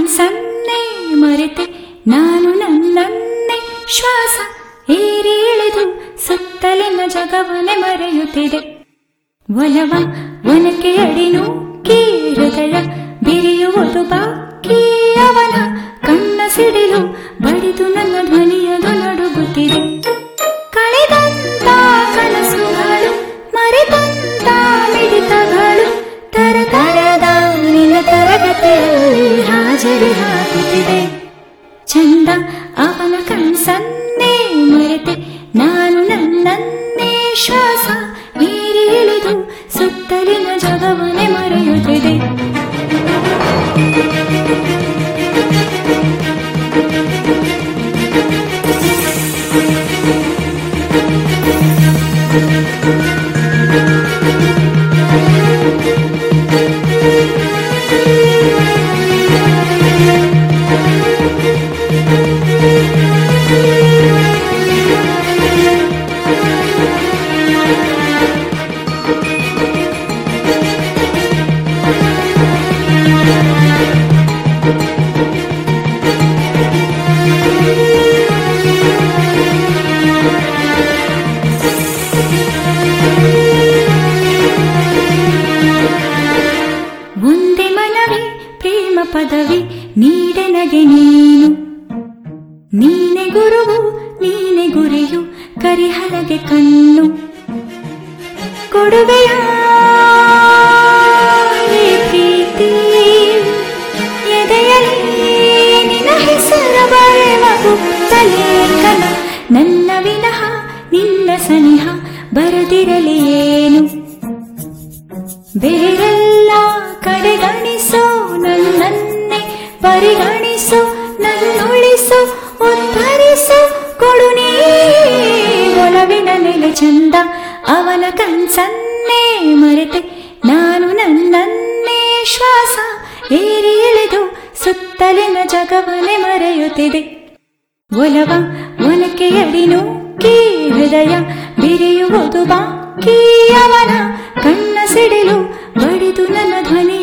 ಕನ್ಸನ್ನೇ ಮರೆತೆ ನಾನು ನನ್ನನ್ನೇ ಶ್ವಾಸ ಏರಿ ಇಳಿದು ಸುತ್ತಲಿನ ಜಗವನ್ನೇ ಮರೆಯುತ್ತಿದೆ. ಒಲವ ಒನಕೆ ಅಡಿನು ಕೀ ಹೃದಯ ಬಿರಿಯುವುದು ಬಾಕಿ ಅವನ ಕಣ್ಣ ಸಿಡಿಲು ಬಡಿದು ನನ್ನ ಧ್ವನಿಯದು ನಡುಗುತ್ತಿದೆ. ಕಳೆದಂತ ಕನಸುಗಳು ಮರೆತಂತ ಮಿಡಿತಗಳು ತರತರದ ನಿನ್ನ ತರಗತಿಯಲ್ಲಿ ಹಾಜರಿ ಹಾಕುತ್ತಿದೆ. ಚಂದ ಅವನ ಕನ್ಸನ್ನೇ ಮರೆತೆ ನಾನು ನನ್ನನ್ನೇ ಶ್ವಾಸ ಮೀರಿ ಇಳಿದು ಸುತ್ತಲಿನ ಜಗವನ್ನೇ ಮರೆಯುತ್ತಿದೆ. ಒಂದೇ ಮನವಿ ಪ್ರೇಮ ಪದವಿ ನೀಡೆ ನಗೆ ನೀನು, ನೀನೆ ಗುರುವು ನೀನೆ ಗುರಿಯು ಕರಿಹಲಗೆ ಕಣ್ಣು ಕೊಡುವೆಯ ಪ್ರೀತಿ ಎದೆಯಲಿ ನಿನ್ನ ಹೆಸರ ಬರೆವ ಗುಪ್ತಲೇಖನ. ನನ್ನ ವಿನಃ ನಿನ್ನ ಸನಿಹ ಬರದಿರಲಿ ಏನು, ಬೇರೆಲ್ಲ ಕಡೆಗಣಿಸೋ ನನ್ನನ್ನೇ ಪರಿಗಣಿಸೋ ನನ್ನುಳಿಸೋ ಉದ್ಧರಿಸೋ ಕೊಡು ನೀ ಒಲವಿನ ನೆಲೆ. ಚಂದ ಅವನ ಕನ್ಸನ್ನೇ ಮರೆತೆ ನಾನು ನನ್ನನ್ನೇ ಶ್ವಾಸ ಏರಿ ಇಳಿದು ಸುತ್ತಲಿನ ಜಗವನ್ನೇ ಮರೆಯುತ್ತಿದೆ. ಒಲವ ಒನಕೆ ಅಡಿನು ಕೀ ಹೃದಯ ಬಿರಿಯುವುದು ಬಾಕಿ ಅವನ ಕಣ್ಣ ಸಿಡಿಲು ಬಡಿದು ನನ್ನ ಧ್ವನಿ